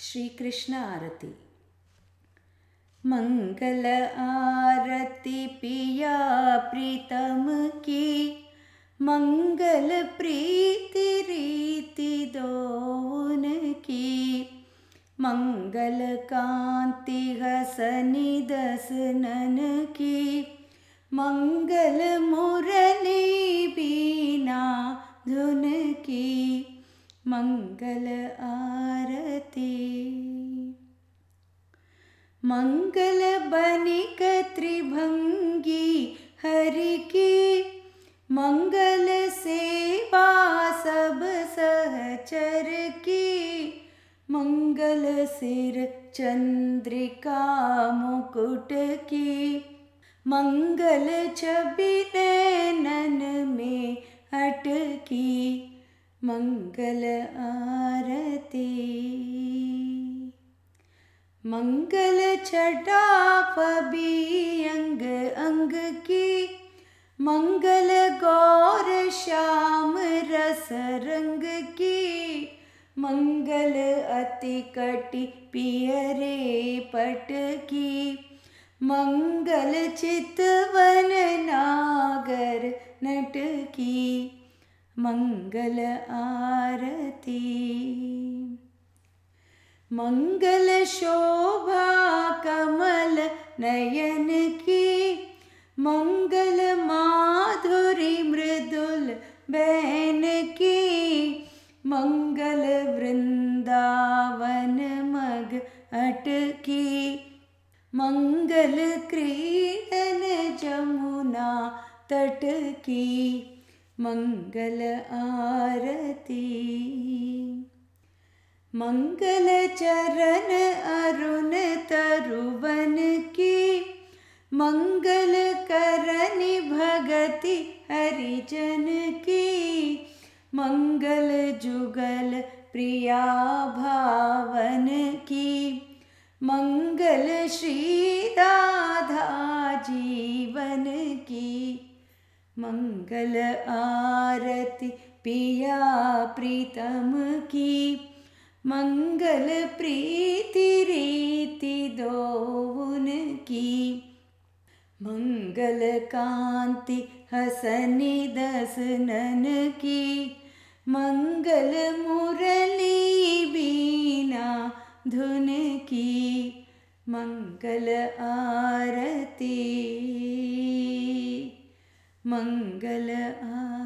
श्री कृष्ण आरती। मंगल आरती पिया प्रीतम की, मंगल प्रीति रीति दोन की। मंगल कांति हसनि दसनन की, मंगल मुरली बीना धुन की। मंगल आरती। मंगल बनिक त्रिभंगी हरि की, मंगल सेवा सब सहचर की। मंगल सिर चंद्रिका मुकुट की, मंगल छवि नैनन में अटकी। मंगल आरती। मंगल छटा पबी अंग अंग की, मंगल गौर श्याम रस रंग की। मंगल अति कटि पियरे पट की, मंगल चितवन नागर नट की। मंगल आरती। मंगल शोभा कमल नयन की, मंगल माधुरी मृदुल बैन की। मंगल वृंदावन मग अटकी, मंगल क्रीडन जमुना तट की। मंगल आरती। मंगल चरण अरुण तरुवन की, मंगल करनि भगति हरिजन की। मंगल जुगल प्रिया भावन की, मंगल श्री राधा जीवन की। मंगल आरती पिया प्रीतम की, मंगल प्रीति रीति दोन की। मंगल कांति हसनि दसनन की, मंगल मुरली बीना धुन की। मंगल आरती। मंगल आरती।